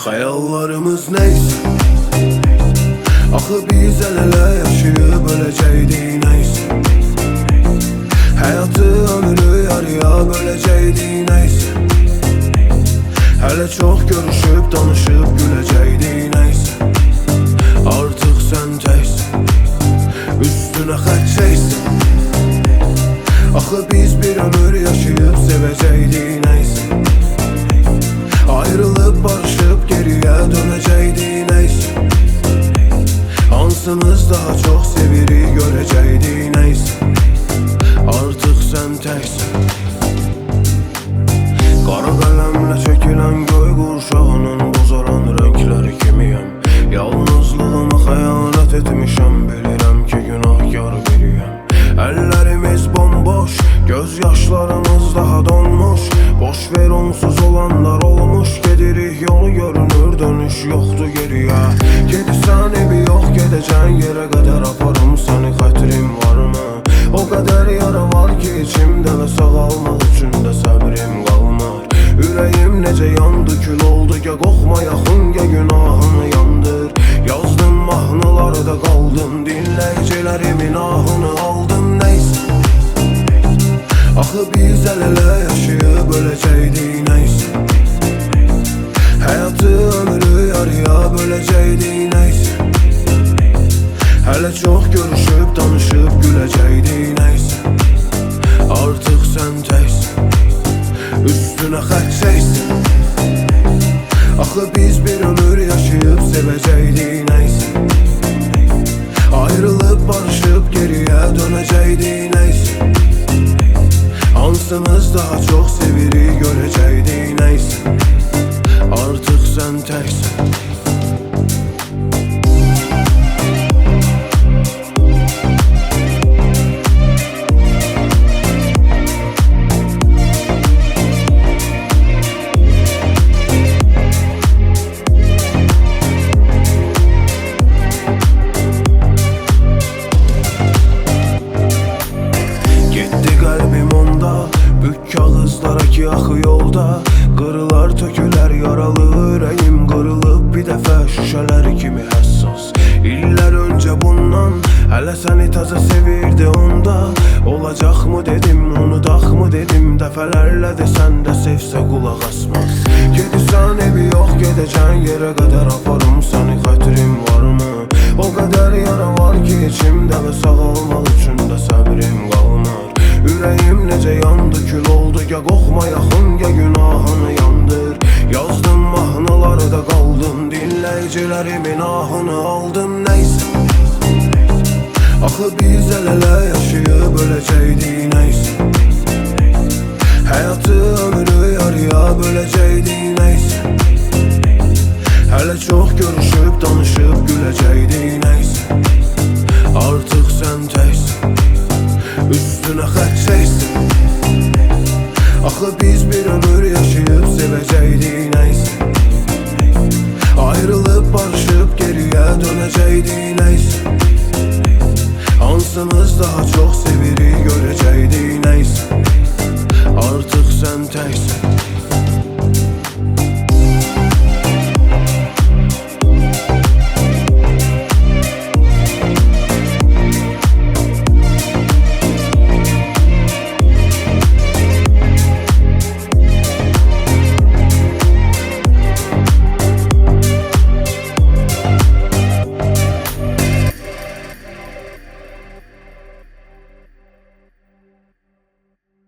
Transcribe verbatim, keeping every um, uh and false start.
Hayallarımız neyse, axı biz el-ele yaşayıb öləcəkdik neyse. Həyatı ömrü yarıya böləcəkdik neyse. Hələ çox görüşüb, danışıb güləcəkdik neyse. Artıq sən təksən, üstünə xət çəksən. Axı biz bir ömür yaşayıb sevəcəkdik neyse. Ayrılıp barışıp geriye dönəcəkdik neyse. Hansımız daha çok seviri görəcəkdik neyse. Artıq sən təksən. Qara qələmlə çəkilən göy qurşağının bozaran renkləri kimiyəm. Yalnızlığıma xəyanət etmişəm, bilirəm ki günahkar biriyəm. Əllərimiz bomboş, göz yaşlarımız daha donmuş. Boş ver onsuz olanlar olmuş. Gedirik yolu görünür, dönüş yoktu geriye. Gedirsən evi yox, gedəcən yerə qədər aparım səni, xətrim varmı? O qədər yara var ki içimdə və sağalmaq üçün də səbrim qalmır. Ürəyim necə yandı, kül oldu, ya qoxma yaxın, ya günahını yandır. Yazdım mahnılarda qaldım, dinləyicilərimin ahını aldım neyse. Axı biz el-ele yaşayıb öləcəkdik neyse. Həyatı ömrü yarıya böləcəkdik neyse. Hələ çox görüşüb, danışıb güləcəkdik neyse. Artıq sən təksən, üstünə xət çəksən. Axı biz bir ömür yaşayıb sevəcəkdik neyse. Ayrılıp barışıp geriye dönəcəkdik neyse. Hansımız daha çok seviri görəcəkdik neyse. Artıq sən təksən. Kağızlara ki axı yolda, qırılar tökülər yaralı ürəyim, qırılıb bir dəfə şüşələr kimi həssas. İllər öncə bundan, hələ səni təzə sevirdi onda. Olacaqmı dedim, unudaqmı dedim, dəfələrlə desən də sevsə qulaq asmaz. Gedirsən evi yox, gedəcən yerə qədər aparım səni, xətrim varmı? O qədər yara var ki içimdə və sağalmaq üçün də səbrim qalmır. Ürəyim necə yandı, kül oldu, ya qoxma yaxın, ya günahını yandır. Yazdım mahnılarda qaldım, dinləyicilərimin ahını aldım neyse. Axı biz el-ele yaşayıb öləcəkdik neyse. Həyatı ömrü yarıya böləcəkdik neyse. Hələ çox görüşüb, danışıb güləcəkdik neyse. Artıq sən təksən, üstünə xət çəksən. Axı biz bir ömür yaşayıb sevəcəkdik neyse. Ayrılıp barışıp geriye dönəcəkdik neyse. Hansımız daha çok seviri görəcəkdik neyse. Artıq sən təksən.